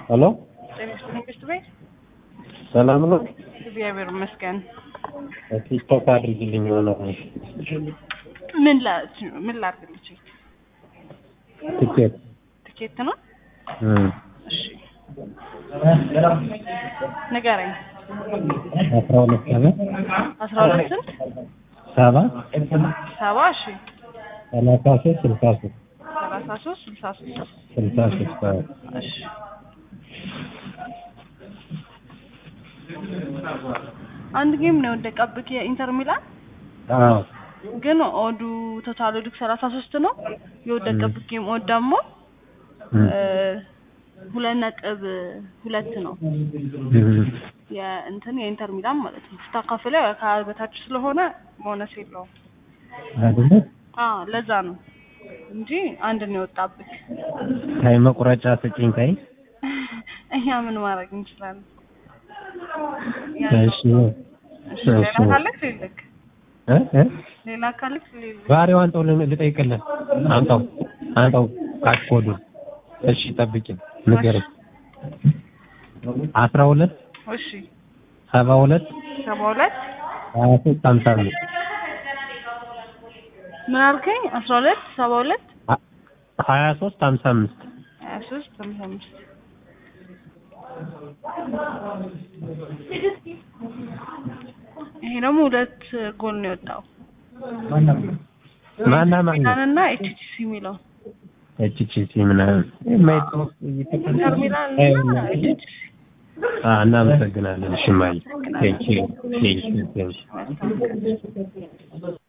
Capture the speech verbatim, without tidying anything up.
ሄሎ መንግስት ቤት ሰላም ነው። እግዚአብሔር ይመስገን። ቲክቶክ አድርግልኝ ሆነ ምን ላ ምን ላድርግልሽ? ቲኬት ቲኬት ነው። እም እሺ ንገረኝ። አስራ ሁለት ሰባ አስራ ሁለት ስንት ሰባ ሰባ እሺ ሰላሳ ሶስት ስልሳ ሶስት ሰላሳ ሶስት ስልሳ ሶስት ስልሳ ሶስት እሺ አንድ ጌም ነው የወደቀብክ የኢንተር ሚላን? አዎ ግን ኦዱ ቶታል ኦዱ ሰላሳ ሶስት ነው። የወደቀብክ ጌም ኦድ ደግሞ ሁለት ነጥብ ሁለት ነው። የእንትን የኢንተር ሚላን ማለት ነው። ስታካፍለው ከበታች ስለሆነ ቦነስ የለውም አይደል? አዎ ለዛ ነው እንጂ አንድ ነው የወጣብክ። ታይ መቁረጫ ስጪኝ ታይ። እኛ ምን ማድረግ እንችላለን? እሺ እሺ ሌላ ካለክ ልልክ እ እ ሌላ ካለክ ልልክ ዛሬው አንተው ልጠይቅልህ። አንተው አንተው ካሽኮዱ እሺ ጠብቂኝ ንገረኝ። አስራ ሁለት እሺ ሰባ ሁለት ሰባ ሁለት ሀያ ሶስት ሃምሳ አምስት ምን አልከኝ? አስራ ሁለት ሰባ ሁለት ሀያ ሶስት ሃምሳ አምስት ሀያ ሶስት ሃምሳ አምስት ይሄ ደግሞ ሁለት ጎል ነው የወጣው። ማና ማና እና ኤችቲሲ የሚለው ኤችቲሲ ምናምን የማይተው ኢንተር ሚላን እና ኤችቲሲ አ እናመሰግናለን። እሺ ማይ ቴንኪው ቴንኪው ቴንኪው